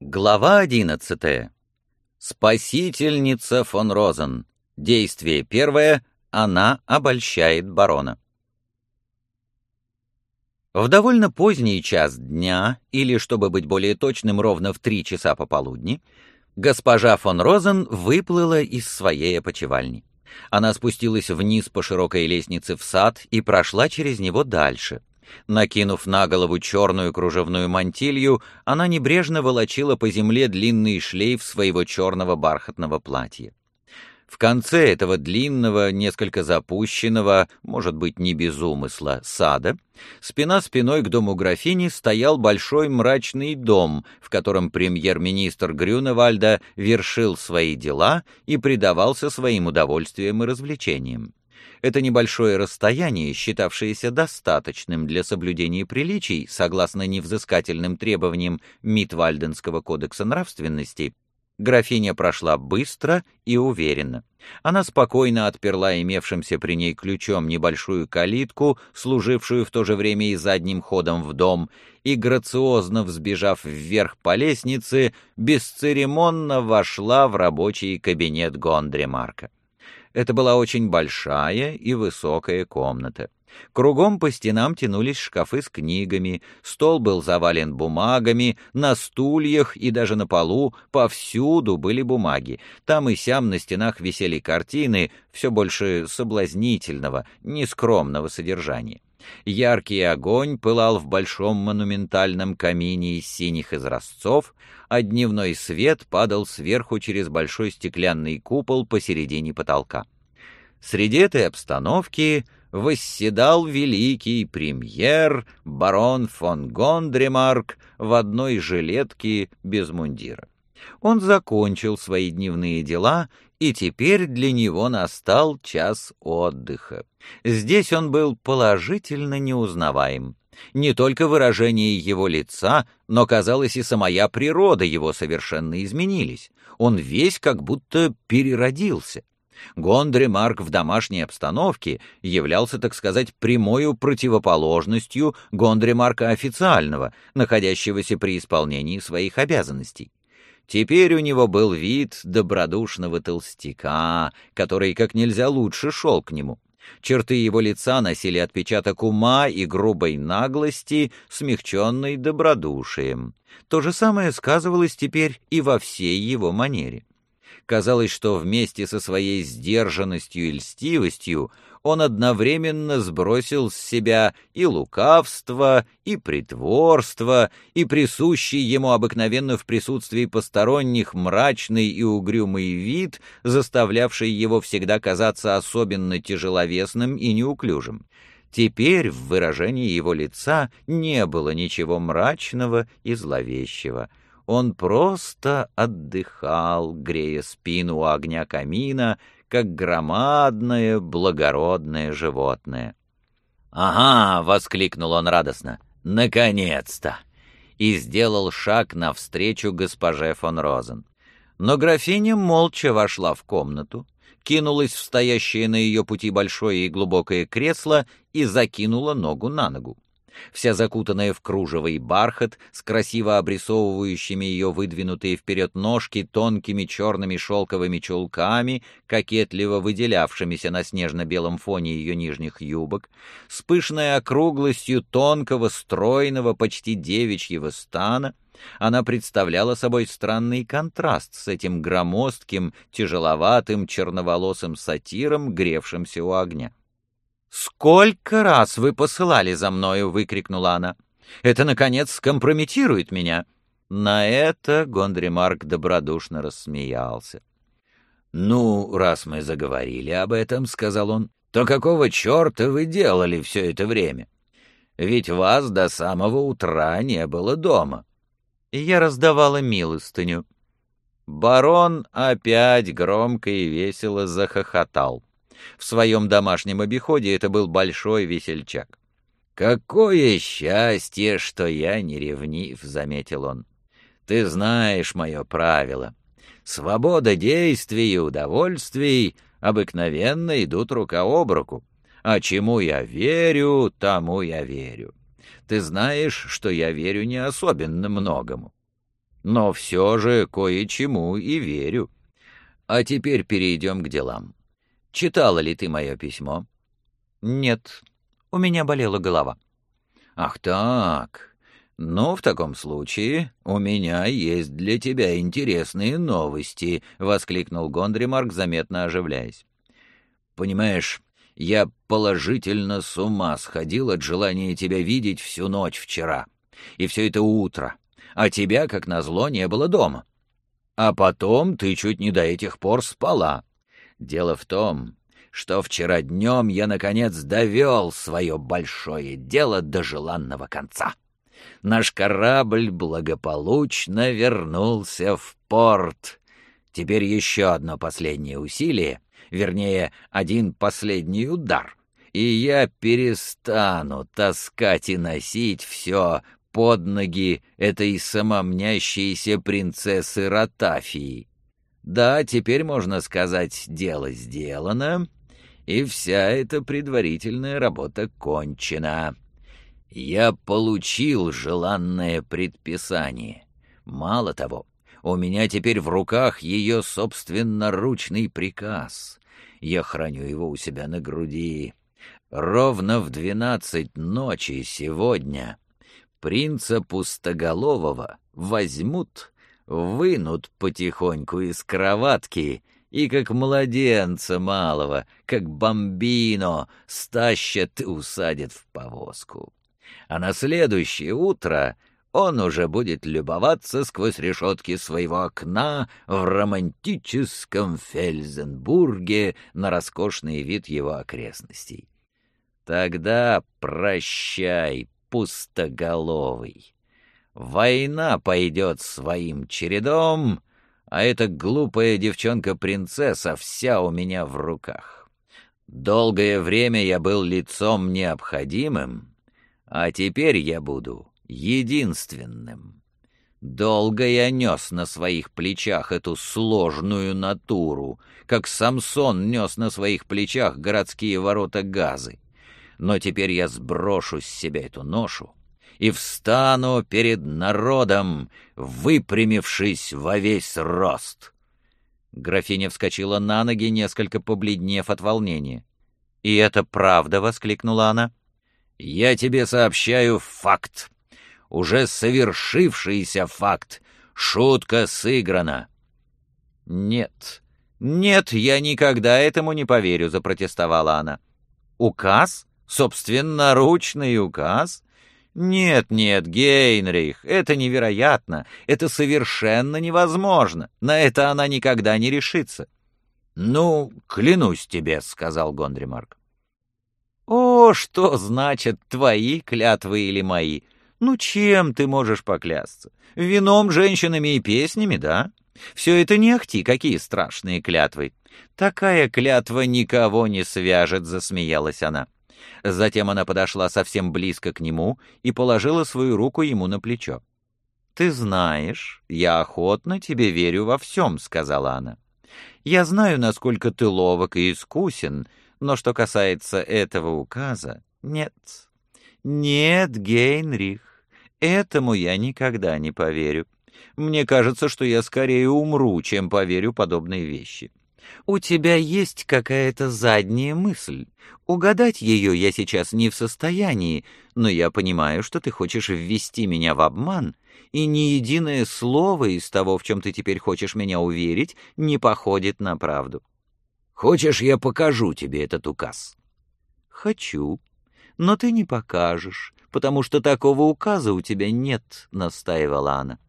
Глава 11. Спасительница фон Розен. Действие первое. Она обольщает барона. В довольно поздний час дня, или, чтобы быть более точным, ровно в 3 часа пополудни, госпожа фон Розен выплыла из своей опочивальни. Она спустилась вниз по широкой лестнице в сад и прошла через него дальше. Накинув на голову черную кружевную мантилью, она небрежно волочила по земле длинный шлейф своего черного бархатного платья. В конце этого длинного, несколько запущенного, может быть, не без умысла, сада, спина спиной к дому графини стоял большой мрачный дом, в котором премьер-министр Грюневальда вершил свои дела и предавался своим удовольствиям и развлечениям. Это небольшое расстояние, считавшееся достаточным для соблюдения приличий, согласно невзыскательным требованиям Митвальденского кодекса нравственности, графиня прошла быстро и уверенно. Она спокойно отперла имевшимся при ней ключом небольшую калитку, служившую в то же время и задним ходом в дом, и, грациозно взбежав вверх по лестнице, бесцеремонно вошла в рабочий кабинет Гондремарка. Это была очень большая и высокая комната. Кругом по стенам тянулись шкафы с книгами, стол был завален бумагами, на стульях и даже на полу повсюду были бумаги. Там и сям на стенах висели картины, все больше соблазнительного, нескромного содержания. Яркий огонь пылал в большом монументальном камине из синих изразцов, а дневной свет падал сверху через большой стеклянный купол посередине потолка. Среди этой обстановки восседал великий премьер барон фон Гондремарк в одной жилетке без мундира. Он закончил свои дневные дела, и теперь для него настал час отдыха. Здесь он был положительно неузнаваем. Не только выражение его лица, но, казалось, и самая природа его совершенно изменились. Он весь как будто переродился. Гондремарк в домашней обстановке являлся, так сказать, прямою противоположностью Гондремарка официального, находящегося при исполнении своих обязанностей. Теперь у него был вид добродушного толстяка, который как нельзя лучше шел к нему. Черты его лица носили отпечаток ума и грубой наглости, смягченной добродушием. То же самое сказывалось теперь и во всей его манере. Казалось, что вместе со своей сдержанностью и льстивостью он одновременно сбросил с себя и лукавство, и притворство, и присущий ему обыкновенно в присутствии посторонних мрачный и угрюмый вид, заставлявший его всегда казаться особенно тяжеловесным и неуклюжим. Теперь в выражении его лица не было ничего мрачного и зловещего. Он просто отдыхал, грея спину у огня камина, как громадное благородное животное. «Ага!» — воскликнул он радостно. «Наконец-то!» И сделал шаг навстречу госпоже фон Розен. Но графиня молча вошла в комнату, кинулась в стоящее на ее пути большое и глубокое кресло и закинула ногу на ногу. Вся закутанная в кружево и бархат, с красиво обрисовывающими ее выдвинутые вперед ножки тонкими черными шелковыми чулками, кокетливо выделявшимися на снежно-белом фоне ее нижних юбок, с пышной округлостью тонкого, стройного, почти девичьего стана, она представляла собой странный контраст с этим громоздким, тяжеловатым, черноволосым сатиром, гревшимся у огня. «Сколько раз вы посылали за мною?» — выкрикнула она. «Это, наконец, скомпрометирует меня». На это Гондремарк добродушно рассмеялся. «Ну, раз мы заговорили об этом, — сказал он, — то какого черта вы делали все это время? Ведь вас до самого утра не было дома». И я раздавала милостыню. Барон опять громко и весело захохотал. В своем домашнем обиходе это был большой весельчак. «Какое счастье, что я не ревнив», — заметил он. «Ты знаешь мое правило. Свобода действий и удовольствий обыкновенно идут рука об руку. А чему я верю, тому я верю. Ты знаешь, что я верю не особенно многому». но все же кое-чему и верю. А теперь перейдем к делам. Читала ли ты мое письмо?» «Нет, у меня болела голова». «Ах так. Ну, в таком случае у меня есть для тебя интересные новости», — воскликнул Гондримарк, заметно оживляясь. «Понимаешь, я положительно с ума сходил от желания тебя видеть всю ночь вчера, и все это утро, а тебя, как назло, не было дома. А потом ты чуть не до этих пор спала. Дело в том, что вчера днем я, наконец, довел свое большое дело до желанного конца. Наш корабль благополучно вернулся в порт. Теперь еще одно последнее усилие, вернее, один последний удар, и я перестану таскать и носить все под ноги этой самомнящейся принцессы Ратафии. Да, теперь, можно сказать, дело сделано, и вся эта предварительная работа кончена. Я получил желанное предписание. Мало того, у меня теперь в руках ее собственноручный приказ. Я храню его у себя на груди. Ровно в 12 ночи сегодня принца Пустоголового возьмут, вынут потихоньку из кроватки и, как младенца малого, как бамбино, стащат и усадят в повозку. А на следующее утро он уже будет любоваться сквозь решетки своего окна в романтическом Фельзенбурге на роскошный вид его окрестностей. Тогда прощай, Пустоголовый. Война пойдет своим чередом, а эта глупая девчонка-принцесса вся у меня в руках. Долгое время я был лицом необходимым, а теперь я буду единственным. Долго я нес на своих плечах эту сложную натуру, как Самсон нес на своих плечах городские ворота Газы. Но теперь я сброшу с себя эту ношу и встану перед народом, выпрямившись во весь рост». Графиня вскочила на ноги, несколько побледнев от волнения. «И это правда?» — воскликнула она. «Я тебе сообщаю факт. Уже совершившийся факт. Шутка сыграна». «Нет, нет, я никогда этому не поверю», — запротестовала она. «Указ? Собственноручный указ? Нет, нет, Гейнрих, это невероятно, это совершенно невозможно, на это она никогда не решится». «Ну, клянусь тебе», — сказал Гондримарк. «О, что значит твои клятвы или мои? Ну, чем ты можешь поклясться? Вином, женщинами и песнями, да? Все это не ахти, какие страшные клятвы. Такая клятва никого не свяжет», — засмеялась она. Затем она подошла совсем близко к нему и положила свою руку ему на плечо. «Ты знаешь, я охотно тебе верю во всем», — сказала она. «Я знаю, насколько ты ловок и искусен, но что касается этого указа, нет. Нет, Гейнрих, этому я никогда не поверю. Мне кажется, что я скорее умру, чем поверю подобные вещи. У тебя есть какая-то задняя мысль. Угадать ее я сейчас не в состоянии, но я понимаю, что ты хочешь ввести меня в обман, и ни единое слово из того, в чем ты теперь хочешь меня уверить, не походит на правду. Хочешь, я покажу тебе этот указ?» «Хочу, но ты не покажешь, потому что такого указа у тебя нет», — настаивала она.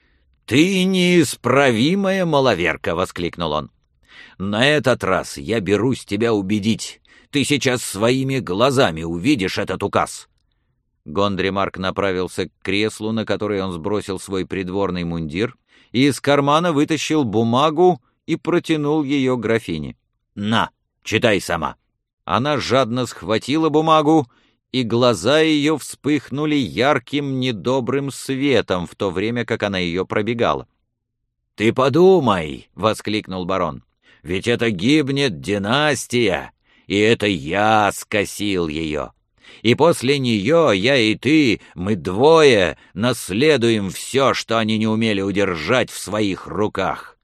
«Ты неисправимая маловерка!» — воскликнул он. «На этот раз я берусь тебя убедить. Ты сейчас своими глазами увидишь этот указ». Гондримарк направился к креслу, на которое он сбросил свой придворный мундир, и из кармана вытащил бумагу и протянул ее графине. «На, читай сама». Она жадно схватила бумагу, и глаза ее вспыхнули ярким недобрым светом, в то время как она ее пробегала. «Ты подумай!» — воскликнул барон. «Ведь это гибнет династия, и это я скосил ее. И после нее я и ты, мы двое, наследуем все, что они не умели удержать в своих руках.